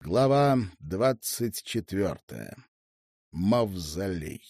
Глава 24. Мавзолей.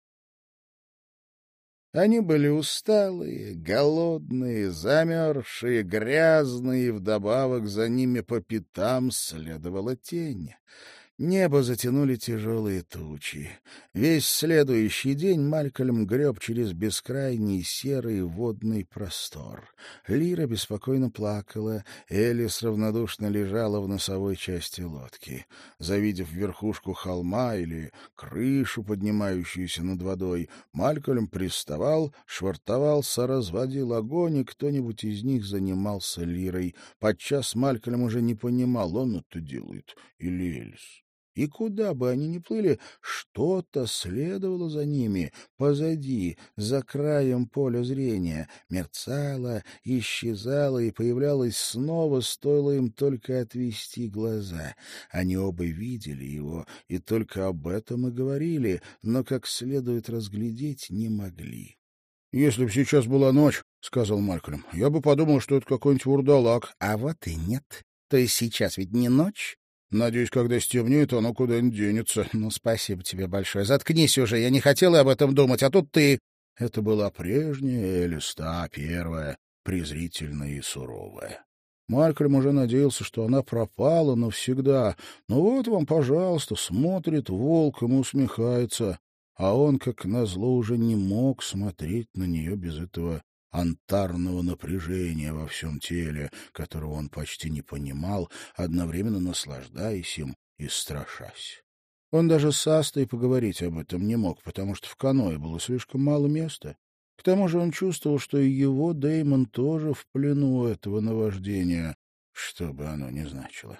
Они были усталые, голодные, замерзшие, грязные, и вдобавок за ними по пятам следовала тень. Небо затянули тяжелые тучи. Весь следующий день Малькольм греб через бескрайний серый водный простор. Лира беспокойно плакала, Элис равнодушно лежала в носовой части лодки. Завидев верхушку холма или крышу, поднимающуюся над водой, Малькольм приставал, швартовался, разводил огонь, и кто-нибудь из них занимался Лирой. Подчас Малькольм уже не понимал, он это делает или Элис. И куда бы они ни плыли, что-то следовало за ними, позади, за краем поля зрения, мерцало, исчезало и появлялось снова, стоило им только отвести глаза. Они оба видели его и только об этом и говорили, но как следует разглядеть не могли. — Если бы сейчас была ночь, — сказал Малькольм, — я бы подумал, что это какой-нибудь вурдалак. — А вот и нет. То есть сейчас ведь не ночь? Надеюсь, когда стемнеет, оно куда-нибудь денется. Ну, спасибо тебе большое. Заткнись уже, я не хотела об этом думать, а тут ты... Это была прежняя Элис, та первая, презрительная и суровая. Малькольм уже надеялся, что она пропала навсегда. Ну вот вам, пожалуйста, смотрит волком и усмехается. А он, как назло, уже не мог смотреть на нее без этого антарного напряжения во всем теле, которого он почти не понимал, одновременно наслаждаясь им и страшась. Он даже с Астой поговорить об этом не мог, потому что в каноэ было слишком мало места. К тому же он чувствовал, что и его Дэймон тоже в плену этого наваждения, что бы оно ни значило.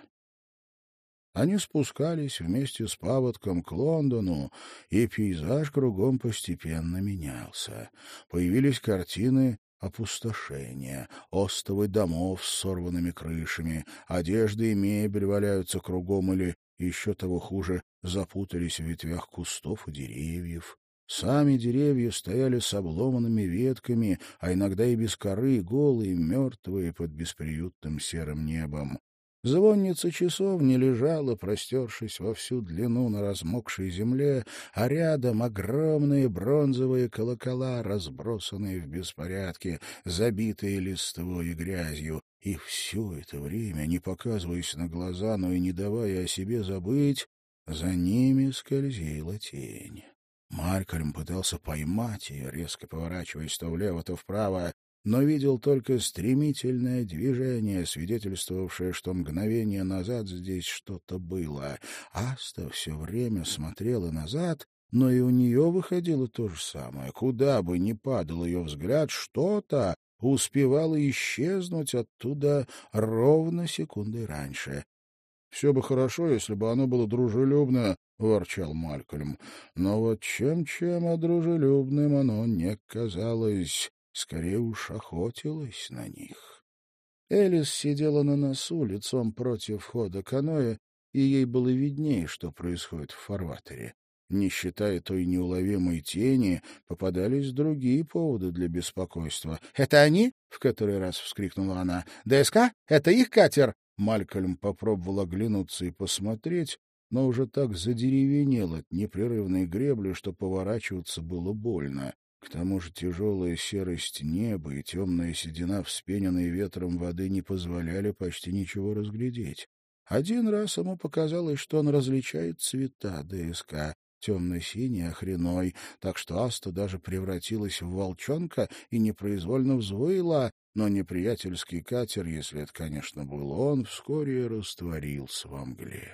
Они спускались вместе с паводком к Лондону, и пейзаж кругом постепенно менялся. Появились картины опустошения, остовы домов с сорванными крышами, одежда и мебель валяются кругом или, еще того хуже, запутались в ветвях кустов и деревьев. Сами деревья стояли с обломанными ветками, а иногда и без коры, голые, мертвые под бесприютным серым небом. Звонница часовни лежала, простершись во всю длину на размокшей земле, а рядом огромные бронзовые колокола, разбросанные в беспорядке, забитые листвой и грязью. И все это время, не показываясь на глаза, но и не давая о себе забыть, за ними скользила тень. Малькольм пытался поймать ее, резко поворачиваясь то влево, то вправо, но видел только стремительное движение, свидетельствовавшее, что мгновение назад здесь что-то было. Аста все время смотрела назад, но и у нее выходило то же самое. Куда бы ни падал ее взгляд, что-то успевало исчезнуть оттуда ровно секундой раньше. — Все бы хорошо, если бы оно было дружелюбно, — ворчал Малькольм. Но вот чем-чем, а дружелюбным оно не казалось. Скорее уж охотилась на них. Элис сидела на носу, лицом против входа каноэ, и ей было виднее, что происходит в фарватере. Не считая той неуловимой тени, попадались другие поводы для беспокойства. — Это они? — в который раз вскрикнула она. — ДСК? Это их катер? Малькольм попробовал оглянуться и посмотреть, но уже так задеревенел от непрерывной гребли, что поворачиваться было больно. К тому же тяжелая серость неба и темная седина, вспененные ветром воды, не позволяли почти ничего разглядеть. Один раз ему показалось, что он различает цвета ДСК, темно-синий, охреной, так что Аста даже превратилась в волчонка и непроизвольно взвыла, но неприятельский катер, если это, конечно, был он, вскоре растворился во мгле.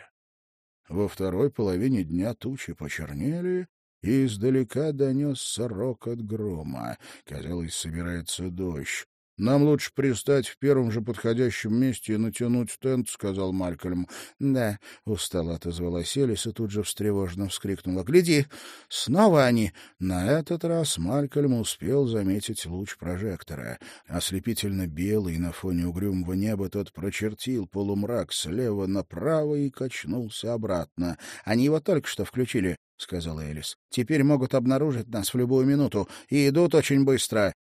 Во второй половине дня тучи почернели, и издалека донесся рокот грома. Казалось, собирается дождь. — Нам лучше пристать в первом же подходящем месте и натянуть тент, — сказал Малькольм. — Да, — устало отозвалась Элис и тут же встревоженно вскрикнула. — Гляди, снова они! На этот раз Малькольм успел заметить луч прожектора. Ослепительно белый на фоне угрюмого неба тот прочертил полумрак слева направо и качнулся обратно. — Они его только что включили, — сказала Элис. — Теперь могут обнаружить нас в любую минуту, и идут очень быстро.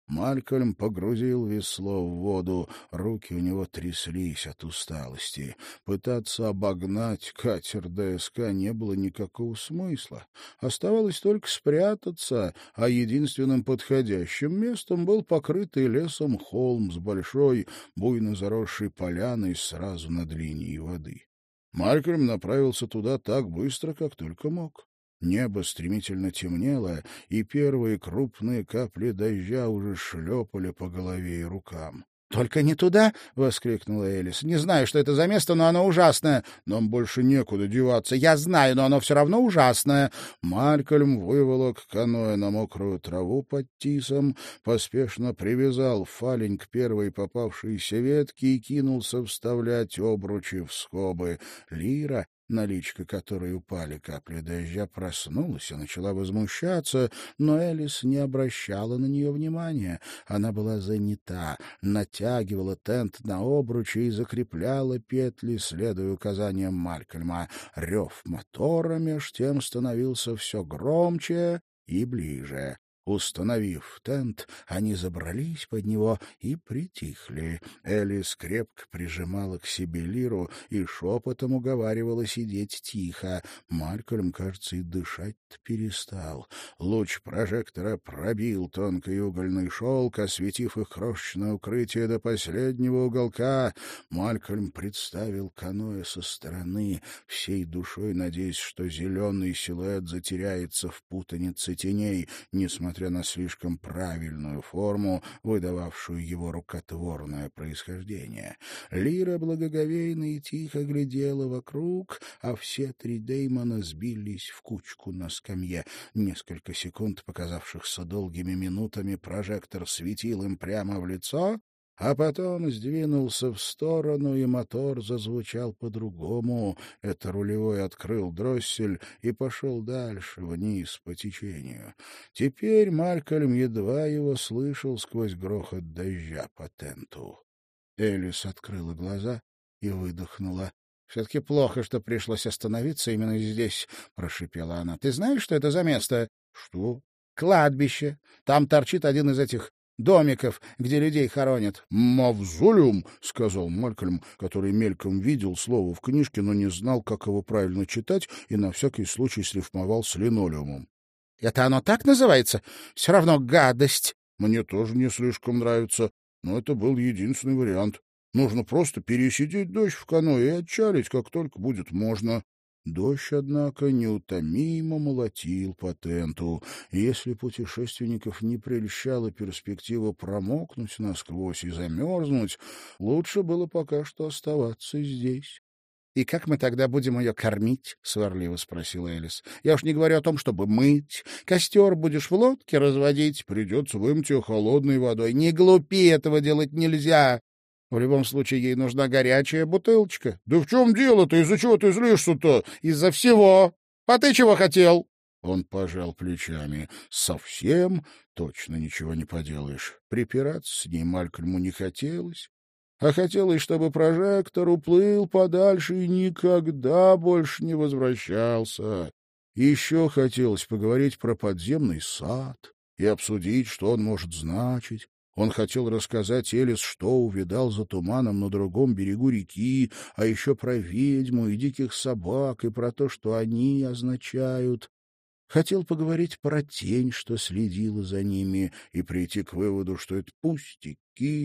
Малькольм погрузил весло в воду, руки у него тряслись от усталости. Пытаться обогнать катер ДСК не было никакого смысла. Оставалось только спрятаться, а единственным подходящим местом был покрытый лесом холм с большой, буйно заросшей поляной сразу над линией воды. Малькольм направился туда так быстро, как только мог. Небо стремительно темнело, и первые крупные капли дождя уже шлепали по голове и рукам. — Только не туда! — воскликнула Элис. — Не знаю, что это за место, но оно ужасное. — Нам больше некуда деваться. — Я знаю, но оно все равно ужасное. Малькольм выволок каноэ на мокрую траву под тисом, поспешно привязал фалень к первой попавшейся ветке и кинулся вставлять обручи в скобы. Лира, на личико которой упали капли дождя, проснулась и начала возмущаться, но Элис не обращала на нее внимания. Она была занята, натягивала тент на обручи и закрепляла петли, следуя указаниям Малькольма. Рев мотора меж тем становился все громче и ближе. Установив тент, они забрались под него и притихли. Элис крепко прижимала к себе Лиру и шепотом уговаривала сидеть тихо. Малькольм, кажется, и дышать-то перестал. Луч прожектора пробил тонкий угольный шелк, осветив их крошечное укрытие до последнего уголка. Малькольм представил каноэ со стороны, всей душой надеясь, что зеленый силуэт затеряется в путанице теней, несмотря на слишком правильную форму, выдававшую его рукотворное происхождение. Лира благоговейно и тихо глядела вокруг, а все три Деймона сбились в кучку на скамье. Несколько секунд, показавшихся долгими минутами, прожектор светил им прямо в лицо, а потом сдвинулся в сторону, и мотор зазвучал по-другому. Это рулевой открыл дроссель и пошел дальше, вниз по течению. Теперь Малькольм едва его слышал сквозь грохот дождя по тенту. Элис открыла глаза и выдохнула. — Все-таки плохо, что пришлось остановиться именно здесь, — прошипела она. — Ты знаешь, что это за место? — Что? — Кладбище. Там торчит один из этих домиков, где людей хоронят. — Мавзолеум, — сказал Малькольм, который мельком видел слово в книжке, но не знал, как его правильно читать, и на всякий случай срифмовал с линолеумом. — Это оно так называется? Все равно гадость. — Мне тоже не слишком нравится, но это был единственный вариант. Нужно просто пересидеть дождь в каноэ и отчалить, как только будет можно. Дождь, однако, неутомимо молотил по тенту. Если путешественников не прельщала перспектива промокнуть насквозь и замерзнуть, лучше было пока что оставаться здесь. — И как мы тогда будем ее кормить? — сварливо спросила Элис. — Я уж не говорю о том, чтобы мыть. Костер будешь в лодке разводить. Придется вымыть ее холодной водой. Не глупи, этого делать нельзя. В любом случае, ей нужна горячая бутылочка. — Да в чем дело-то? Из-за чего ты злишься-то? — Из-за всего. А ты чего хотел? Он пожал плечами. Совсем точно ничего не поделаешь. Припираться с ней Малькольму не хотелось. А хотелось, чтобы прожектор уплыл подальше и никогда больше не возвращался. Еще хотелось поговорить про подземный сад и обсудить, что он может значить. Он хотел рассказать Элис, что увидал за туманом на другом берегу реки, а еще про ведьму и диких собак, и про то, что они означают. Хотел поговорить про тень, что следила за ними, и прийти к выводу, что это пустяки,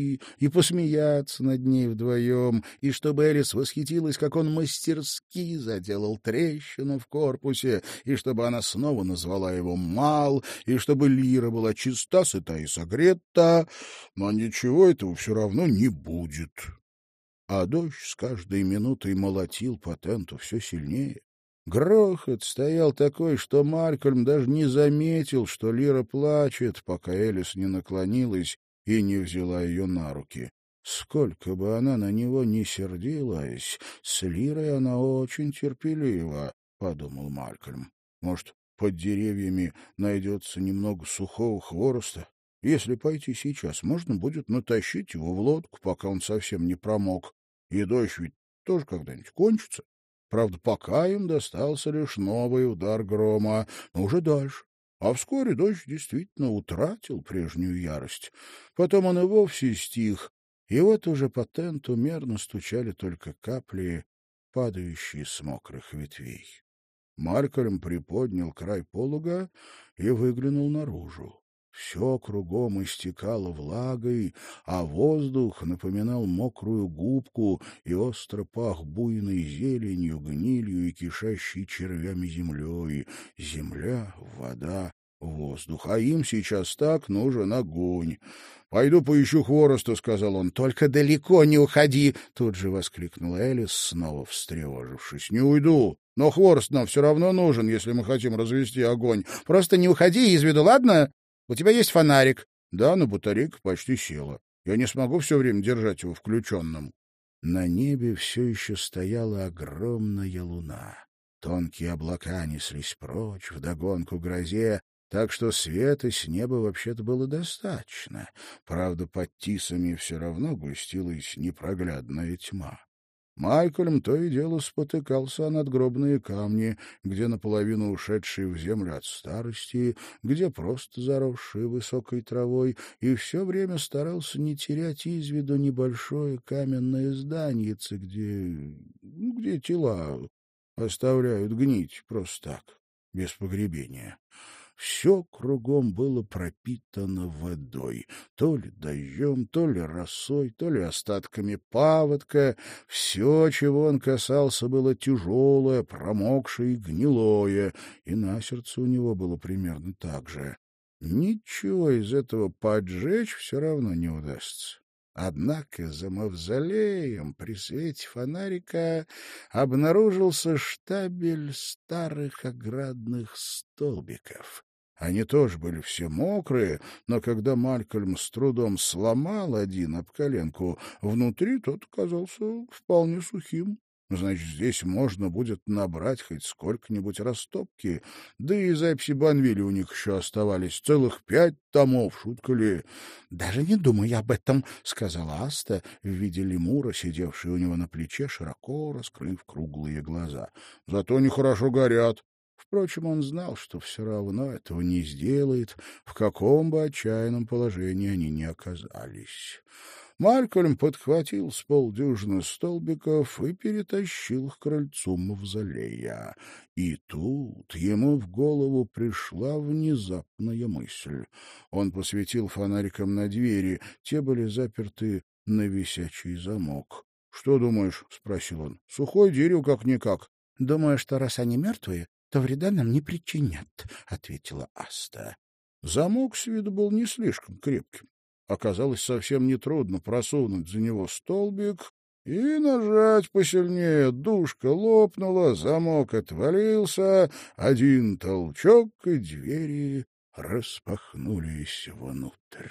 и посмеяться над ней вдвоем, и чтобы Элис восхитилась, как он мастерски заделал трещину в корпусе, и чтобы она снова назвала его Мал, и чтобы Лира была чиста, сыта и согрета, но ничего этого все равно не будет. А дождь с каждой минутой молотил по тенту все сильнее. Грохот стоял такой, что Малькольм даже не заметил, что Лира плачет, пока Элис не наклонилась и не взяла ее на руки. Сколько бы она на него ни сердилась, с Лирой она очень терпелива, — подумал Малькольм. Может, под деревьями найдется немного сухого хвороста? Если пойти сейчас, можно будет натащить его в лодку, пока он совсем не промок. И дождь ведь тоже когда-нибудь кончится. Правда, пока им достался лишь новый удар грома, но уже дальше, А вскоре дождь действительно утратил прежнюю ярость. Потом он и вовсе стих, и вот уже по тенту мерно стучали только капли, падающие с мокрых ветвей. Малькольм приподнял край полога и выглянул наружу. Все кругом истекало влагой, а воздух напоминал мокрую губку и остро пах буйной зеленью, гнилью и кишащей червями землей. Земля, вода, воздух. А им сейчас так нужен огонь. «Пойду поищу хвороста», — сказал он. «Только далеко не уходи!» — тут же воскликнула Элис, снова встревожившись. «Не уйду, но хворост нам все равно нужен, если мы хотим развести огонь. Просто не уходи из виду, ладно? У тебя есть фонарик?» «Да, но батарейка почти села. Я не смогу все время держать его включенным». На небе все еще стояла огромная луна. Тонкие облака неслись прочь, вдогонку грозе, так что света с неба вообще-то было достаточно. Правда, под тисами все равно густилась непроглядная тьма. Малькольм то и дело спотыкался о надгробные камни, где наполовину ушедшие в землю от старости, где просто заросшие высокой травой, и все время старался не терять из виду небольшое каменное зданице, где тела оставляют гнить просто так, без погребения. Все кругом было пропитано водой, то ли дождем, то ли росой, то ли остатками паводка. Все, чего он касался, было тяжелое, промокшее и гнилое, и на сердце у него было примерно так же. Ничего из этого поджечь все равно не удастся. Однако за мавзолеем при свете фонарика обнаружился штабель старых оградных столбиков. Они тоже были все мокрые, но когда Малькольм с трудом сломал один об коленку, внутри тот оказался вполне сухим. Значит, здесь можно будет набрать хоть сколько-нибудь растопки. Да и записи Банвиля у них еще оставались целых 5 томов, шутка ли. — Даже не думай об этом, — сказала Аста в виде лемура, сидевшая у него на плече, широко раскрыв круглые глаза. — Зато они хорошо горят. Впрочем, он знал, что все равно этого не сделает, в каком бы отчаянном положении они ни оказались. Малькольм подхватил с полдюжины столбиков и перетащил их к крыльцу мавзолея. И тут ему в голову пришла внезапная мысль. Он посветил фонариком на двери, те были заперты на висячий замок. — Что думаешь? — спросил он. — Сухое дерево как-никак. — Думаю, что раз они мертвые, то вреда нам не причинят, — ответила Аста. Замок с виду был не слишком крепким. Оказалось совсем нетрудно просунуть за него столбик и нажать посильнее. Дужка лопнула, замок отвалился, один толчок, и двери распахнулись внутрь.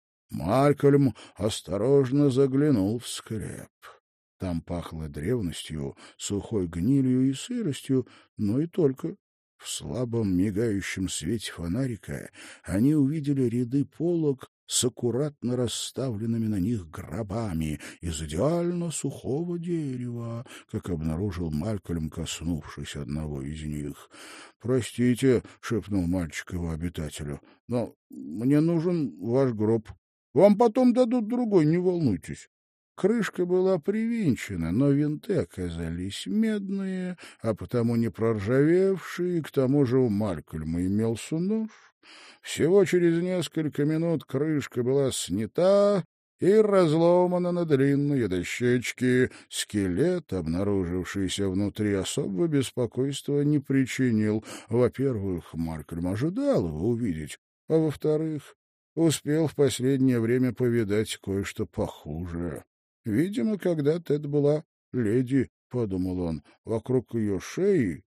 Малькольм осторожно заглянул в склеп. Там пахло древностью, сухой гнилью и сыростью, но и только. В слабом мигающем свете фонарика они увидели ряды полок с аккуратно расставленными на них гробами из идеально сухого дерева, как обнаружил Малькольм, коснувшись одного из них. — Простите, — шепнул мальчик его обитателю, — но мне нужен ваш гроб. Вам потом дадут другой, не волнуйтесь. Крышка была привинчена, но винты оказались медные, а потому не проржавевшие, к тому же у Малькольма имелся нож. Всего через несколько минут крышка была снята и разломана на длинные дощечки. Скелет, обнаружившийся внутри, особого беспокойства не причинил. Во-первых, Малькольм ожидал его увидеть, а во-вторых, успел в последнее время повидать кое-что похуже. Видимо, когда-то это была леди, — подумал он, — вокруг ее шеи,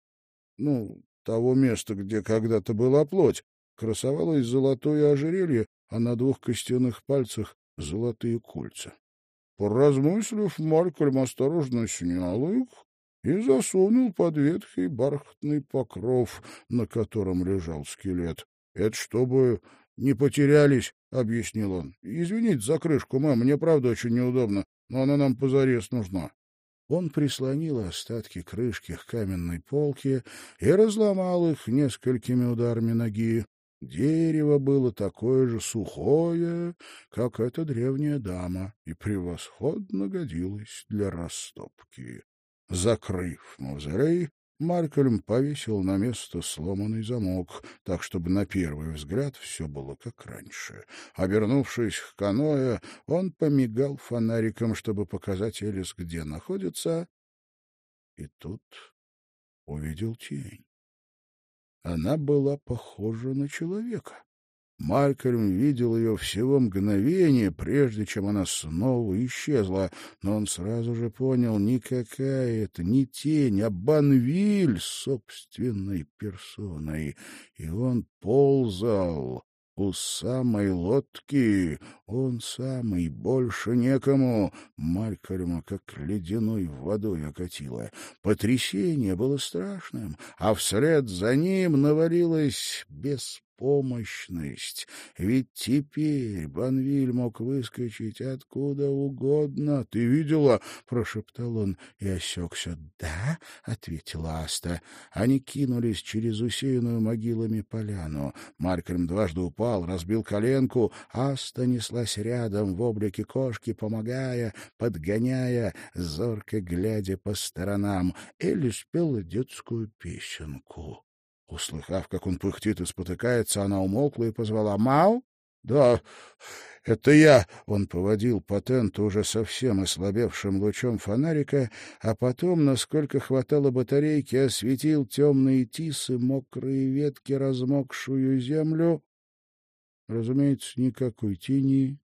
того места, где когда-то была плоть, красовалось золотое ожерелье, а на 2 костяных пальцах золотые кольца. Поразмыслив, Малькольм осторожно снял их и засунул под ветхий бархатный покров, на котором лежал скелет. — Это чтобы не потерялись, — объяснил он. — Извините за крышку, мэм, мне правда очень неудобно, но она нам позарез нужна. Он прислонил остатки крышки к каменной полке и разломал их несколькими ударами ноги. Дерево было такое же сухое, как эта древняя дама, и превосходно годилось для растопки. Закрыв мавзолей, Малькольм повесил на место сломанный замок, так, чтобы на первый взгляд все было как раньше. Обернувшись к каноэ, он помигал фонариком, чтобы показать Элис, где находится, и тут увидел тень. Она была похожа на человека. Малькольм видел ее всего мгновение, прежде чем она снова исчезла, но он сразу же понял, никакая это не тень, а Банвиль собственной персоной, и он ползал у самой лодки, он самый, больше некому. Малькольма как ледяной водой окатило. Потрясение было страшным, а вслед за ним навалилась беспомощность. Ведь теперь Банвиль мог выскочить откуда угодно. — Ты видела? — прошептал он и осекся. — Да, — ответила Аста. Они кинулись через усеянную могилами поляну. Малькольм дважды упал, разбил коленку. Аста неслась рядом в облике кошки, помогая, подгоняя, зорко глядя по сторонам. Элис пела детскую песенку. Услыхав, как он пыхтит и спотыкается, она умолкла и позвала: «Мау?» «Да, это я!» Он поводил по тенту уже совсем ослабевшим лучом фонарика, а потом, насколько хватало батарейки, осветил темные тисы, мокрые ветки, размокшую землю. Разумеется, никакой тени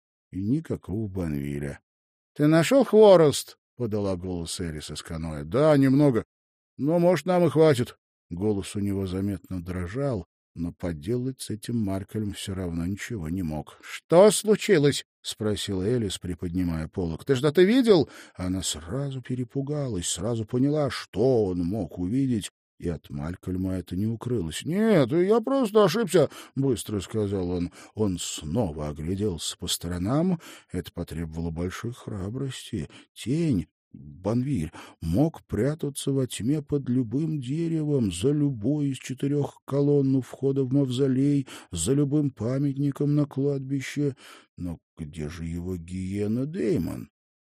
и никакого Банвиля. — Ты нашел хворост? — подала голос Элис из каноэ. — Да, немного. Но, может, нам и хватит. Голос у него заметно дрожал, но поделать с этим Малькольм все равно ничего не мог. — Что случилось? — спросила Элис, приподнимая полог. — Ты что-то видел? Она сразу перепугалась, сразу поняла, что он мог увидеть, и от Малькольма это не укрылось. — Нет, я просто ошибся, — быстро сказал он. Он снова огляделся по сторонам. Это потребовало большой храбрости. Тень, Банвиль, мог прятаться во тьме под любым деревом, за любой из 4 колонн у входа в мавзолей, за любым памятником на кладбище. Но где же его гиена Деймон?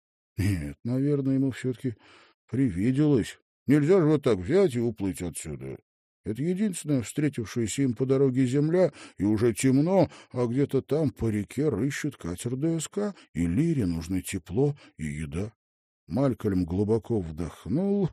Нет, наверное, ему все-таки привиделось. Нельзя же вот так взять и уплыть отсюда. Это единственная встретившаяся им по дороге земля, и уже темно, а где-то там по реке рыщет катер ДСК, и Лире нужны тепло и еда. Малькольм глубоко вдохнул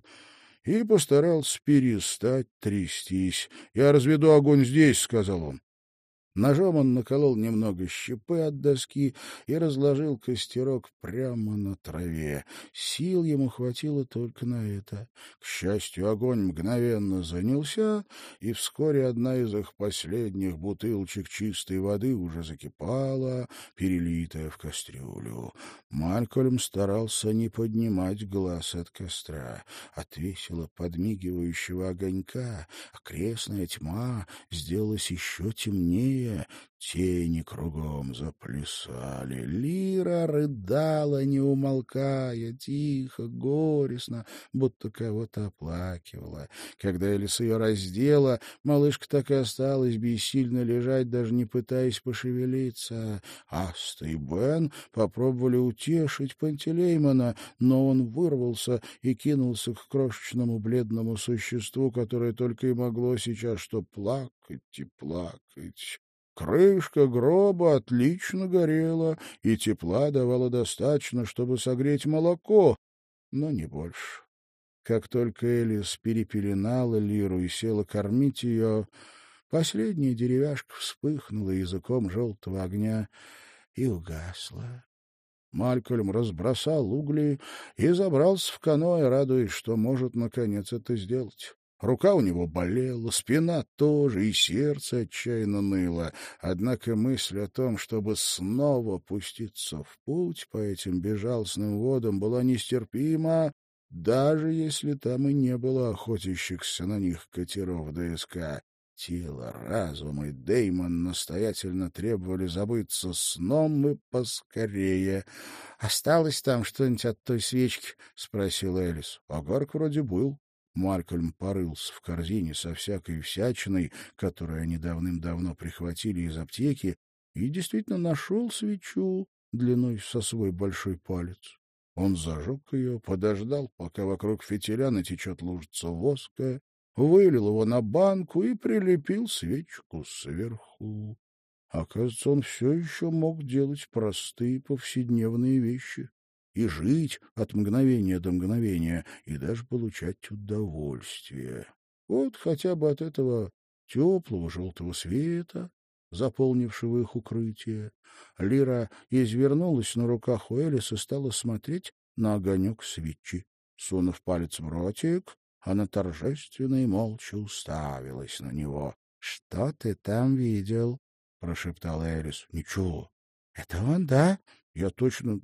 и постарался перестать трястись. — Я разведу огонь здесь, — сказал он. Ножом он наколол немного щепы от доски и разложил костерок прямо на траве. Сил ему хватило только на это. К счастью, огонь мгновенно занялся, и вскоре одна из их последних бутылочек чистой воды уже закипала, перелитая в кастрюлю. Малькольм старался не поднимать глаз от костра. От весело подмигивающего огонька окрестная тьма сделалась еще темнее. Тени кругом заплясали. Лира рыдала, не умолкая, тихо, горестно, будто кого-то оплакивала. Когда Элис ее раздела, малышка так и осталась бессильно лежать, даже не пытаясь пошевелиться. Аста и Бен попробовали утешить Пантелеймона, но он вырвался и кинулся к крошечному бледному существу, которое только и могло сейчас что плакать и плакать. Крышка гроба отлично горела, и тепла давала достаточно, чтобы согреть молоко, но не больше. Как только Элис перепеленала Лиру и села кормить ее, последняя деревяшка вспыхнула языком желтого огня и угасла. Малькольм разбросал угли и забрался в каноэ, радуясь, что может, наконец, это сделать. Рука у него болела, спина тоже, и сердце отчаянно ныло. Однако мысль о том, чтобы снова пуститься в путь по этим безжалостным водам, была нестерпима, даже если там и не было охотящихся на них катеров ДСК. Тело, разум и Деймон настоятельно требовали забыться сном и поскорее. — Осталось там что-нибудь от той свечки? — спросил Элис. — Огарок вроде был. Малькольм порылся в корзине со всякой всячиной, которую они давным-давно прихватили из аптеки, и действительно нашел свечу длиной со свой большой палец. Он зажег ее, подождал, пока вокруг фитиля натечет лужица воска, вылил его на банку и прилепил свечку сверху. Оказывается, он все еще мог делать простые повседневные вещи и жить от мгновения до мгновения, и даже получать удовольствие. Вот хотя бы от этого теплого желтого света, заполнившего их укрытие. Лира извернулась на руках у Элис и стала смотреть на огонек свечи. Сунув палец в ротик, она торжественно и молча уставилась на него. — Что ты там видел? — прошептала Элис. — Ничего. — Это он, да? — Я точно...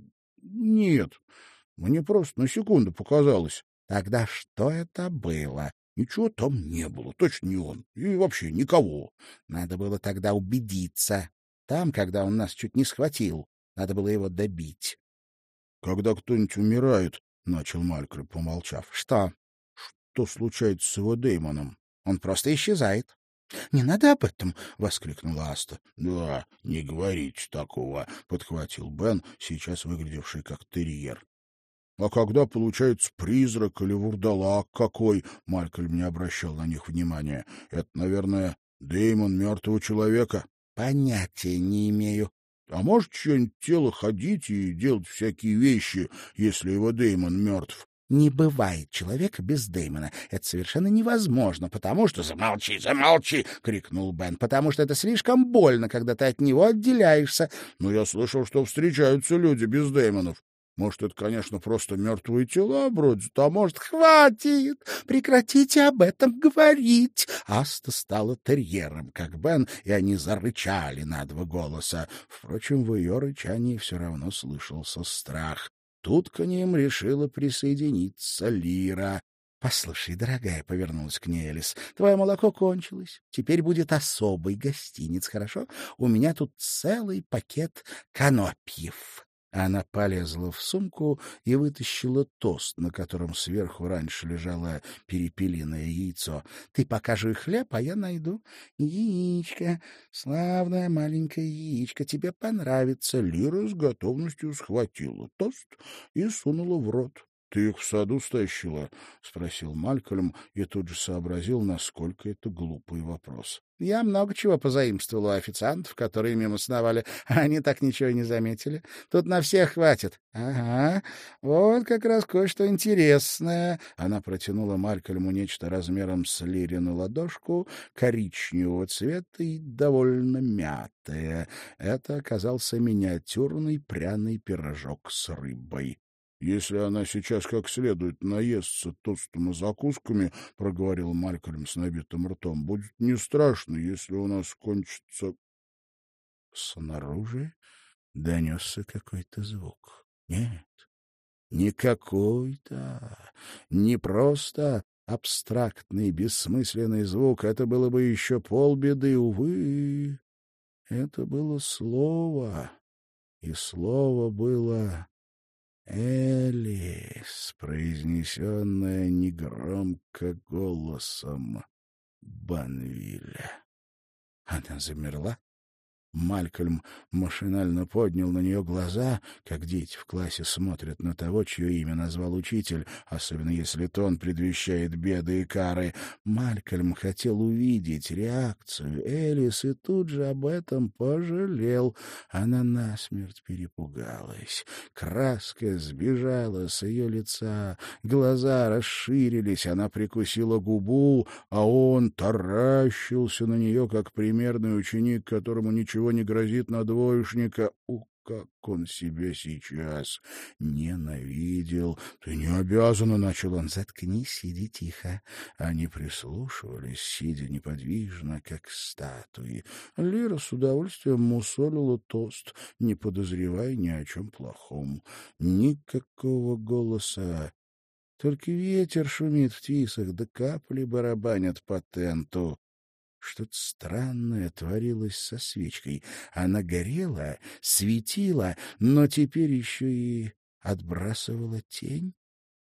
Нет, мне просто на секунду показалось. — Тогда что это было? — Ничего там не было, точно не он. И вообще никого. Надо было тогда убедиться. Там, когда он нас чуть не схватил, надо было его добить. — Когда кто-нибудь умирает, — начал Малькольм, помолчав. — Что? — Что случается с его Дэймоном? Он просто исчезает. — Не надо об этом! — воскликнула Аста. — Да, не говорите такого, — подхватил Бен, сейчас выглядевший как терьер. — А когда получается призрак или вурдалак какой, — Малькольм не обращал на них внимания, — это, наверное, Дэймон мертвого человека. — Понятия не имею. — А может, чье-нибудь тело ходить и делать всякие вещи, если его Дэймон мертв? Не бывает человека без Дэймона. Это совершенно невозможно, потому что... — Замолчи, замолчи! — крикнул Бен. — Потому что это слишком больно, когда ты от него отделяешься. — Но я слышал, что встречаются люди без Дэймонов. Может, это, конечно, просто мертвые тела бродят, а может... — Хватит! Прекратите об этом говорить! Аста стала терьером, как Бен, и они зарычали на два голоса. Впрочем, в ее рычании все равно слышался страх. Тут к ним решила присоединиться Лира. — Послушай, дорогая, — повернулась к ней Элис, — твое молоко кончилось. Теперь будет особый гостиниц, хорошо? У меня тут целый пакет канопьев. Она полезла в сумку и вытащила тост, на котором сверху раньше лежало перепелиное яйцо. — Ты покажи хлеб, а я найду яичко. Славное маленькое яичко. Тебе понравится. Лира с готовностью схватила тост и сунула в рот. — Ты их в саду стащила? — спросил Малькольм и тут же сообразил, насколько это глупый вопрос. — Я много чего позаимствовал у официантов, которые мимо сновали, а они так ничего и не заметили. Тут на всех хватит. — Ага, вот как раз кое-что интересное. Она протянула Малькольму нечто размером с Лирину ладошку, коричневого цвета и довольно мятое. Это оказался миниатюрный пряный пирожок с рыбой. — Если она сейчас как следует наестся тостом и закусками, — проговорил Малькольм с набитым ртом, — будет не страшно, если у нас кончится... Снаружи донесся какой-то звук. Нет, не какой-то, не просто абстрактный, бессмысленный звук. Это было бы еще полбеды, увы. Это было слово, и слово было... Элис, произнесенная негромко голосом Банвиля. Она замерла. Малькольм машинально поднял на нее глаза, как дети в классе смотрят на того, чье имя назвал учитель, особенно если тон предвещает беды и кары. Малькольм хотел увидеть реакцию Элис и тут же об этом пожалел. Она насмерть перепугалась. Краска сбежала с ее лица, глаза расширились, она прикусила губу, а он таращился на нее, как примерный ученик, которому ничего не грозит на двоечника. Как он себя сейчас ненавидел! — Ты не обязана, — начал он. — Заткнись, сиди тихо. Они прислушивались, сидя неподвижно, как статуи. Лира с удовольствием мусолила тост, не подозревая ни о чем плохом. Никакого голоса. Только ветер шумит в тисах, да капли барабанят по тенту. Что-то странное творилось со свечкой. Она горела, светила, но теперь еще и отбрасывала тень.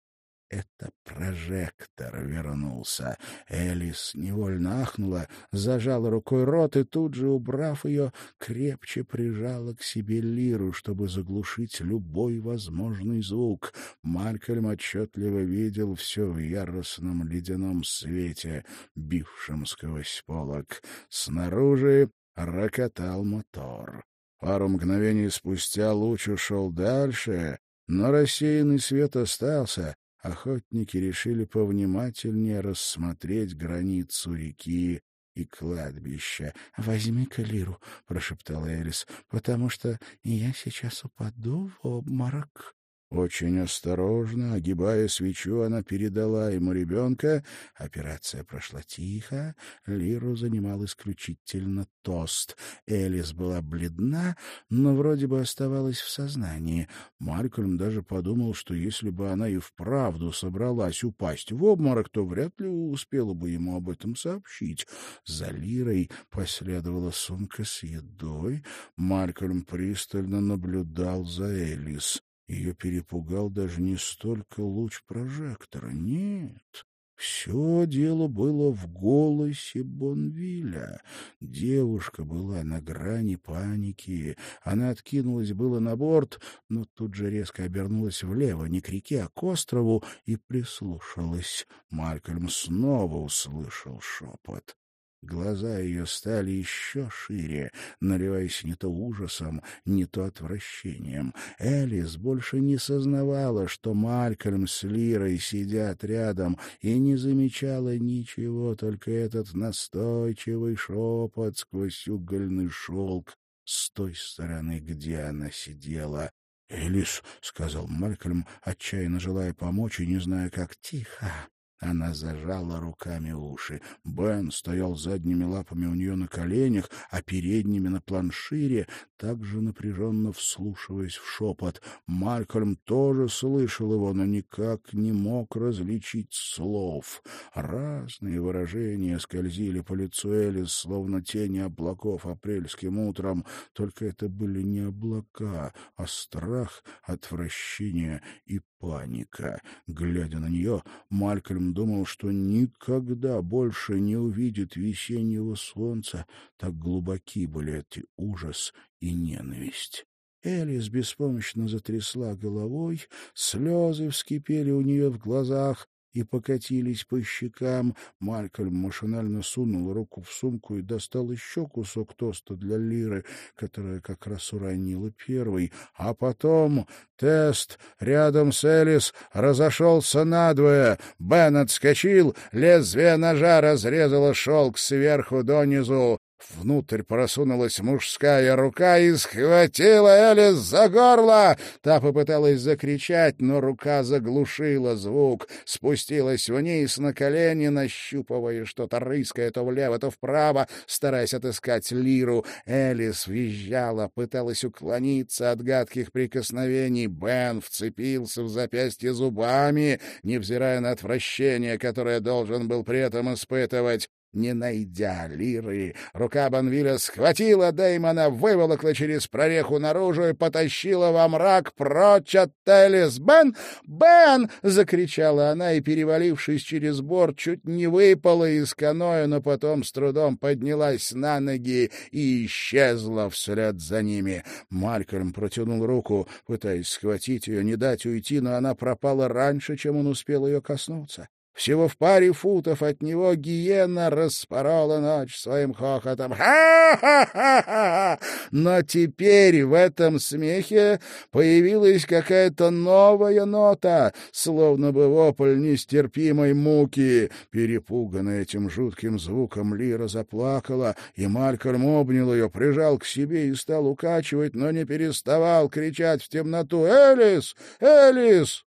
Это прожектор вернулся. Элис невольно ахнула, зажала рукой рот и тут же, убрав ее, крепче прижала к себе лиру, чтобы заглушить любой возможный звук. Малькольм отчетливо видел все в яростном ледяном свете, бившем сквозь полог. Снаружи рокотал мотор. Пару мгновений спустя луч ушел дальше, но рассеянный свет остался. Охотники решили повнимательнее рассмотреть границу реки и кладбища. — Возьми-ка лиру, — прошептала Элис, — потому что я сейчас упаду в обморок. Очень осторожно, огибая свечу, она передала ему ребенка. Операция прошла тихо. Лиру занимал исключительно тост. Элис была бледна, но вроде бы оставалась в сознании. Малькольм даже подумал, что если бы она и вправду собралась упасть в обморок, то вряд ли успела бы ему об этом сообщить. За Лирой последовала сумка с едой. Малькольм пристально наблюдал за Элис. Ее перепугал даже не столько луч прожектора. Нет, все дело было в голосе Бонвиля. Девушка была на грани паники. Она откинулась было на борт, но тут же резко обернулась влево, не к реке, а к острову, и прислушалась. Малькольм снова услышал шепот. Глаза ее стали еще шире, наливаясь не то ужасом, не то отвращением. Элис больше не сознавала, что Малькольм с Лирой сидят рядом, и не замечала ничего, только этот настойчивый шепот сквозь угольный шелк с той стороны, где она сидела. — Элис, — сказал Малькольм, отчаянно желая помочь и не зная как. — Тихо. Она зажала руками уши. Бен стоял задними лапами у нее на коленях, а передними на планшире, также напряженно вслушиваясь в шепот. Малькольм тоже слышал его, но никак не мог различить слов. Разные выражения скользили по лицу Элис, словно тени облаков апрельским утром. Только это были не облака, а страх, отвращение и паника. Глядя на нее, Малькольм думал, что никогда больше не увидит весеннего солнца. Так глубоки были эти ужас и ненависть. Элис беспомощно затрясла головой, слезы вскипели у нее в глазах и покатились по щекам. Малькольм машинально сунул руку в сумку и достал еще кусок тоста для Лиры, которая как раз уронила первый. А потом Тест рядом с Элис разошелся надвое. Бен отскочил, лезвие ножа разрезало шелк сверху донизу. Внутрь просунулась мужская рука и схватила Элис за горло. Та попыталась закричать, но рука заглушила звук. Спустилась вниз на колени, нащупывая что-то, рыская то влево, то вправо, стараясь отыскать Лиру. Элис визжала, пыталась уклониться от гадких прикосновений. Бен вцепился в запястье зубами, невзирая на отвращение, которое должен был при этом испытывать. Не найдя Лиры, рука Бонвиля схватила Дэймона, выволокла через прореху наружу и потащила во мрак прочь от Элис. «Бен! Бен!» — закричала она и, перевалившись через борт, чуть не выпала из каноэ, но потом с трудом поднялась на ноги и исчезла вслед за ними. Малькольм протянул руку, пытаясь схватить ее, не дать уйти, но она пропала раньше, чем он успел ее коснуться. Всего в паре футов от него гиена распорола ночь своим хохотом. Ха-ха-ха-ха! Но теперь в этом смехе появилась какая-то новая нота, словно бы вопль нестерпимой муки. Перепуганная этим жутким звуком, Лира заплакала, и Малькольм обнял ее, прижал к себе и стал укачивать, но не переставал кричать в темноту: «Элис! Элис!»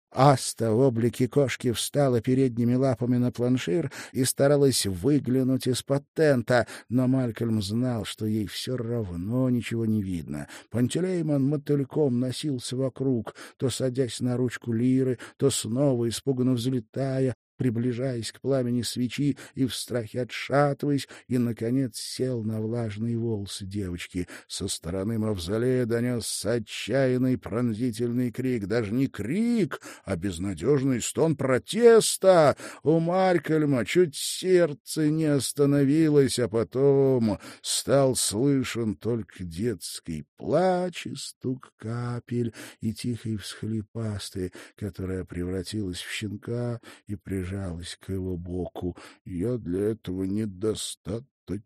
Аста в облике кошки встала передними лапами на планшир и старалась выглянуть из-под тента, но Малькольм знал, что ей все равно ничего не видно. Пантелеймон мотыльком носился вокруг, то садясь на ручку Лиры, то снова испуганно взлетая. приближаясь к пламени свечи и в страхе отшатываясь, и, наконец, сел на влажные волосы девочки. Со стороны мавзолея донесся отчаянный пронзительный крик. Даже не крик, а безнадежный стон протеста. У Малькольма чуть сердце не остановилось, а потом стал слышен только детский плач и стук капель, и тихий всхлип Асты, которая превратилась в щенка и прижалась к его боку. «Я для этого недостаточно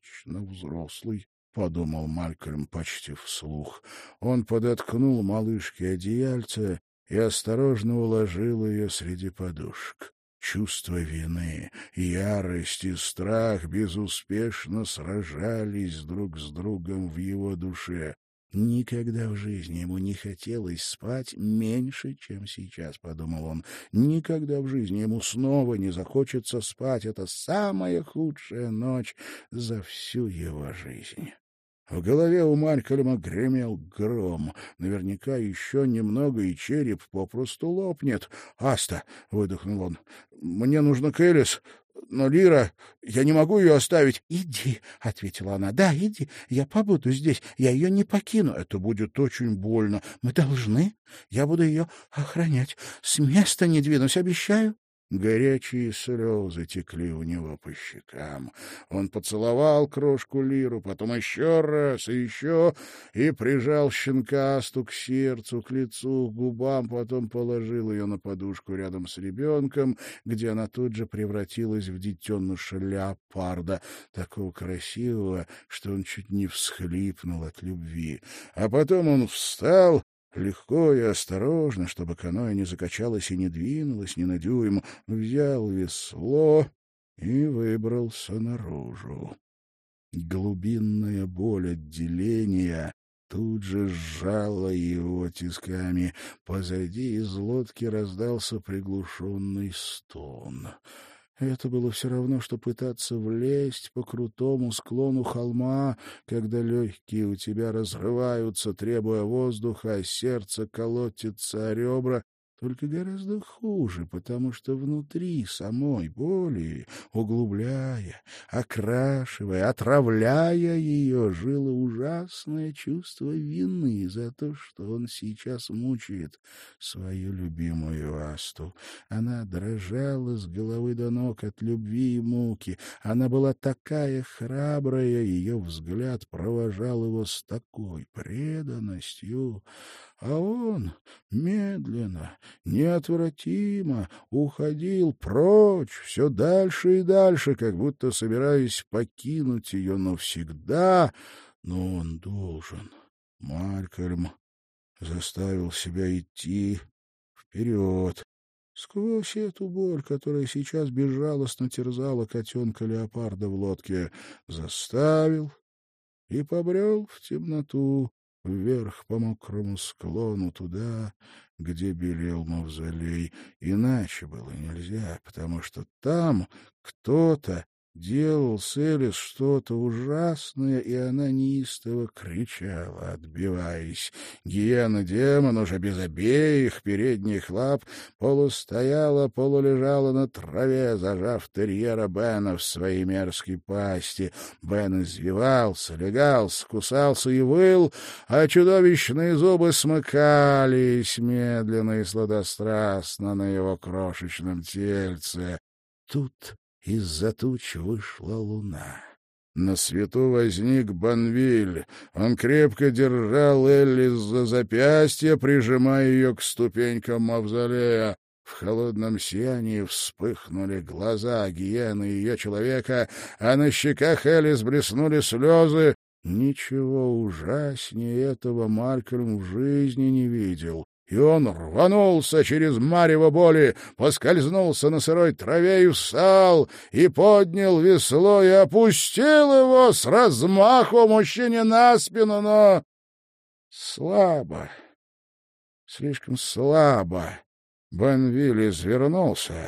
взрослый», — подумал Малькольм почти вслух. Он подоткнул малышке одеяльце и осторожно уложил ее среди подушек. Чувство вины, ярость и страх безуспешно сражались друг с другом в его душе. Никогда в жизни ему не хотелось спать меньше, чем сейчас, — подумал он. Никогда в жизни ему снова не захочется спать. Это самая худшая ночь за всю его жизнь. В голове у Малькольма гремел гром. Наверняка еще немного, и череп попросту лопнет. «Аста!» — выдохнул он. «Мне нужно к Элис, но Лира... Я не могу ее оставить». «Иди», — ответила она. «Да, иди. Я побуду здесь. Я ее не покину. Это будет очень больно. Мы должны. Я буду ее охранять. С места не двинусь, обещаю». Горячие слезы текли у него по щекам. Он поцеловал крошку Лиру, потом еще раз и еще, и прижал щенка Асту к сердцу, к лицу, к губам, потом положил ее на подушку рядом с ребенком, где она тут же превратилась в детеныша леопарда, такого красивого, что он чуть не всхлипнул от любви. А потом он встал, легко и осторожно, чтобы каноэ не закачалось и не двинулось ни на дюйм, взял весло и выбрался наружу. Глубинная боль отделения тут же сжала его тисками. Позади из лодки раздался приглушенный стон. Это было все равно, что пытаться влезть по крутому склону холма, когда легкие у тебя разрываются, требуя воздуха, а сердце колотится о ребра, только гораздо хуже, потому что внутри самой боли, углубляя, окрашивая, отравляя ее, жило ужасное чувство вины за то, что он сейчас мучает свою любимую Асту. Она дрожала с головы до ног от любви и муки. Она была такая храбрая, ее взгляд провожал его с такой преданностью. А он медленно, неотвратимо уходил прочь, все дальше и дальше, как будто собираясь покинуть ее навсегда. Но он должен. Малькольм заставил себя идти вперед, сквозь эту боль, которая сейчас безжалостно терзала котенка-леопарда в лодке, заставил и побрел в темноту, вверх по мокрому склону, туда, где белел мавзолей. Иначе было нельзя, потому что там кто-то делал с Элис что-то ужасное, и она неистово кричала, отбиваясь. Гиена-демон уже без обеих передних лап полустояла, полулежала на траве, зажав терьера Бена в своей мерзкой пасти. Бен извивался, легался, кусался и выл, а чудовищные зубы смыкались медленно и сладострастно на его крошечном тельце. Тут из-за туч вышла луна. На свету возник Банвиль. Он крепко держал Эллис за запястье, прижимая ее к ступенькам мавзолея. В холодном сиянии вспыхнули глаза гиены и ее человека, а на щеках Эллис блеснули слезы. Ничего ужаснее этого Малькольм в жизни не видел. И он рванулся через марево боли, поскользнулся на сырой траве и встал, и поднял весло, и опустил его с размаху мужчине на спину, но слабо, слишком слабо. Банвиль извернулся,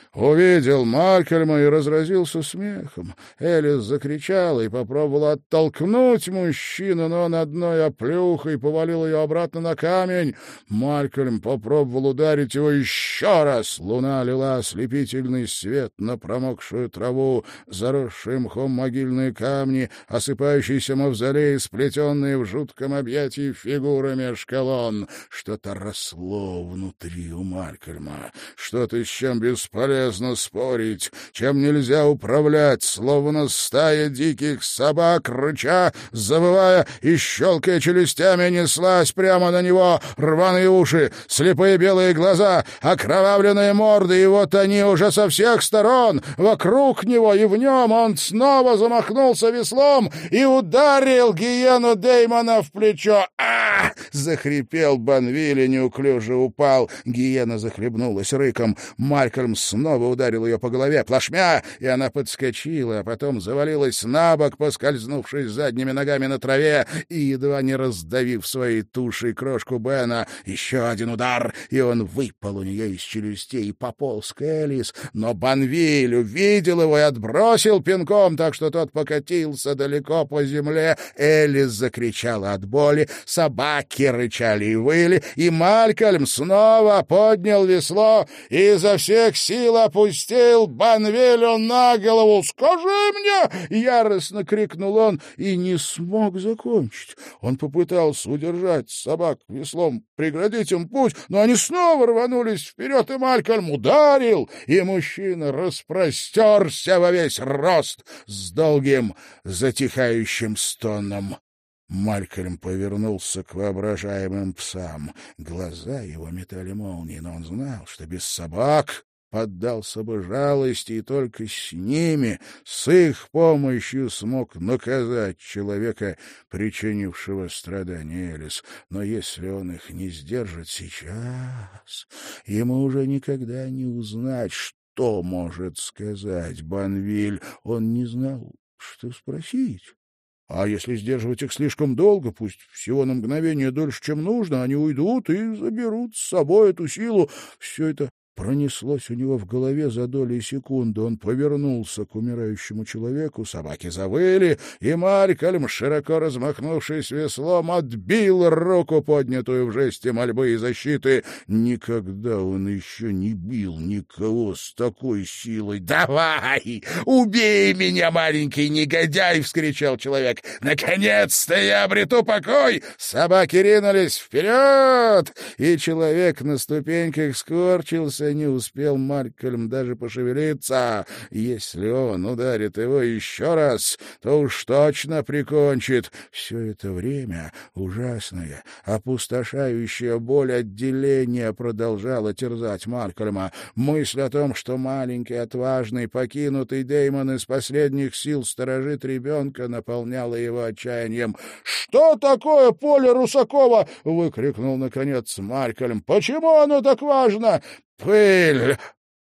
увидел Малькольма и разразился смехом. Элис закричала и попробовала оттолкнуть мужчину, но он одной оплюхой повалил ее обратно на камень. Малькольм попробовал ударить его еще раз. Луна лила ослепительный свет на промокшую траву, заросшие мхом могильные камни, осыпающиеся мавзолеи, сплетенные в жутком объятии фигуры меж колонн. Что-то росло внутри у Малькольма. Что-то, с чем бесполезно спорить, чем нельзя управлять, словно стая диких собак, рыча, завывая и щелкая челюстями, неслась прямо на него. Рваные уши, слепые белые глаза, окровавленные морды, и вот они уже со всех сторон, вокруг него и в нем. Он снова замахнулся веслом и ударил гиену Дэймона в плечо. «А!» — захрипел Банвиль и неуклюже упал. Гиена захлебнулась рыком. Малькольм снова ударил ее по голове плашмя, и она подскочила, а потом завалилась на бок, поскользнувшись задними ногами на траве и едва не раздавив своей тушей крошку Бена. Еще один удар, и он выпал у нее из челюстей и пополз к Элис. Но Банвиль увидел его и отбросил пинком, так что тот покатился далеко по земле. Элис закричала от боли, собаки рычали и выли, и Малькольм снова поднял весло и изо всех сил опустил Банвилю на голову. «Скажи мне!» — яростно крикнул он и не смог закончить. Он попытался удержать собак веслом, преградить им путь, но они снова рванулись вперед, и Малькольм ударил, и мужчина распростерся во весь рост с долгим затихающим стоном. Малькольм повернулся к воображаемым псам. Глаза его метали молнии, но он знал, что без собак поддался бы жалости, и только с ними, с их помощью смог наказать человека, причинившего страдания Элис. Но если он их не сдержит сейчас, ему уже никогда не узнать, что может сказать Банвиль. Он не знал, что спросить. А если сдерживать их слишком долго, пусть всего на мгновение дольше, чем нужно, они уйдут и заберут с собой эту силу. Все это пронеслось у него в голове за доли секунды. Он повернулся к умирающему человеку, собаки завыли, и Малькольм, широко размахнувшись веслом, отбил руку, поднятую в жесте мольбы и защиты. Никогда он еще не бил никого с такой силой. «Давай, убей меня, маленький негодяй!» — вскричал человек. «Наконец-то я обрету покой!» Собаки ринулись вперед, и человек на ступеньках скорчился. Не успел Малькольм даже пошевелиться. Если он ударит его еще раз, то уж точно прикончит. Все это время ужасная, опустошающая боль отделения продолжала терзать Малькольма. Мысль о том, что маленький, отважный, покинутый Дэймон из последних сил сторожит ребенка, наполняла его отчаянием. «Что такое поле Русакова?» — выкрикнул, наконец, Малькольм. «Почему оно так важно?» «Пыль!»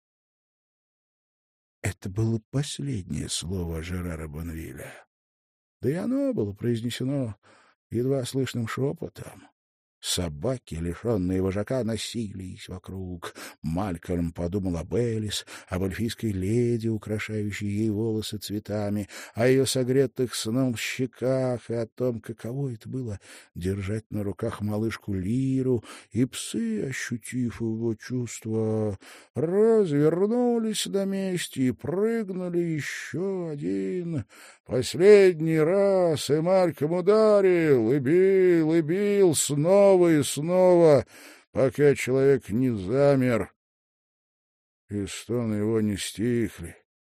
Это было последнее слово Жерара Банвиля. Да и оно было произнесено едва слышным шепотом. Собаки, лишенные вожака, носились вокруг. Малькольм подумал об Элис, об эльфийской леди, украшающей ей волосы цветами, о ее согретых сном щеках и о том, каково это было держать на руках малышку Лиру, и псы, ощутив его чувства, развернулись на месте и прыгнули еще один, последний раз, и Малькольм ударил, и бил снова и снова, пока человек не замер, и стоны его не стихли.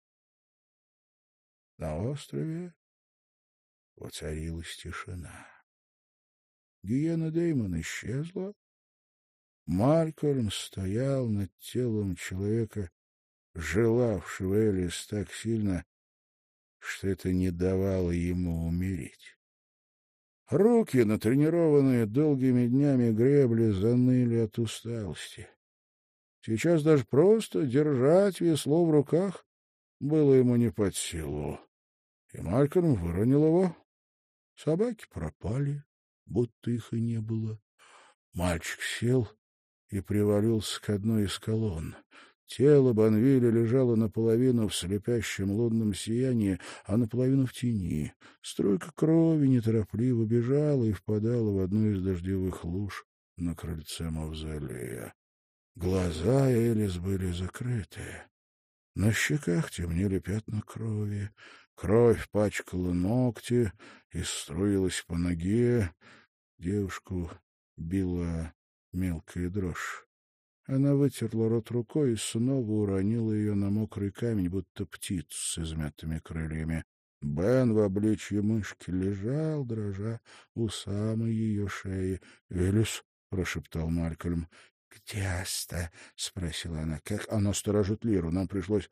На острове воцарилась тишина. Гиена Дэймон исчезла. Малькольм стоял над телом человека, желавшего Элис так сильно, что это не давало ему умереть. Руки, натренированные долгими днями гребли, заныли от усталости. Сейчас даже просто держать весло в руках было ему не под силу. И Малькольм выронил его. Собаки пропали, будто их и не было. Мальчик сел и привалился к одной из колонн. Тело Банвиля лежало наполовину в слепящем лунном сиянии, а наполовину в тени. Струйка крови неторопливо бежала и впадала в одну из дождевых луж на крыльце мавзолея. Глаза Элис были закрыты. На щеках темнели пятна крови. Кровь пачкала ногти и струилась по ноге. Девушку била мелкая дрожь. Она вытерла рот рукой и снова уронила ее на мокрый камень, будто птицу с измятыми крыльями. Бен в обличье мышки лежал, дрожа у самой ее шеи. — Элис, — прошептал Малькольм. — Где Аста? — спросила она. — Как она сторожит Лиру? Нам пришлось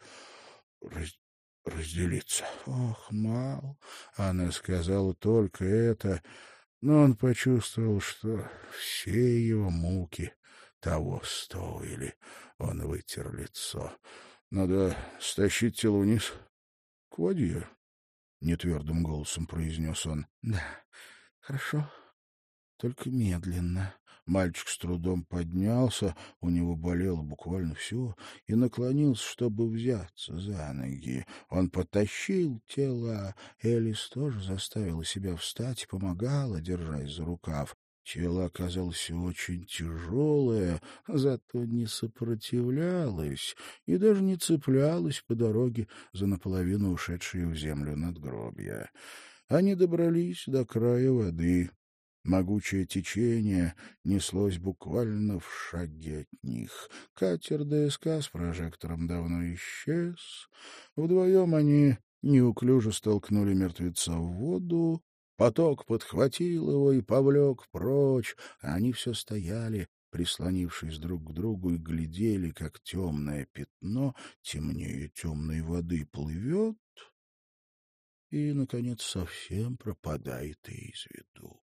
разделиться. — Ох, Мал! — она сказала только это, но он почувствовал, что все его муки того стоили. Он вытер лицо. — Надо стащить тело вниз, к воде, — нетвердым голосом произнес он. — Да, хорошо, только медленно. Мальчик с трудом поднялся, у него болело буквально все, и наклонился, чтобы взяться за ноги. Он потащил тело. Элис тоже заставила себя встать и помогала, держась за рукав. Тело оказалось очень тяжелое, зато не сопротивлялось и даже не цеплялось по дороге за наполовину ушедшие в землю надгробья. Они добрались до края воды. Могучее течение неслось буквально в шаге от них. Катер ДСК с прожектором давно исчез. Вдвоем они неуклюже столкнули мертвеца в воду. Поток подхватил его и повлек прочь, а они все стояли, прислонившись друг к другу, и глядели, как темное пятно, темнее темной воды, плывет и, наконец, совсем пропадает из виду.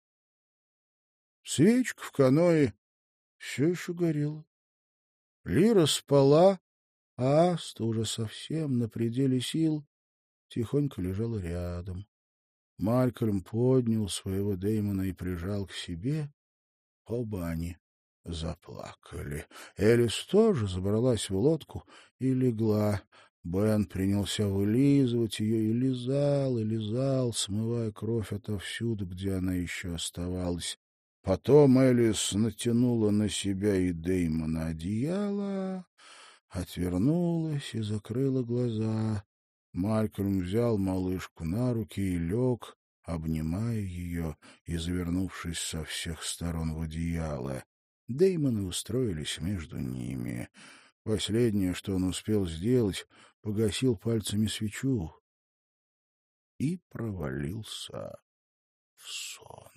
Свечка в каное все еще горела. Лира спала, а Аста уже совсем на пределе сил тихонько лежала рядом. Малькольм поднял своего Дэймона и прижал к себе. Оба они заплакали. Элис тоже забралась в лодку и легла. Бен принялся вылизывать ее и лизал, смывая кровь отовсюду, где она еще оставалась. Потом Элис натянула на себя и Дэймона одеяло, отвернулась и закрыла глаза. Малькольм взял малышку на руки и лег, обнимая ее и завернувшись со всех сторон в одеяло. Дэймоны устроились между ними. Последнее, что он успел сделать, погасил пальцами свечу и провалился в сон.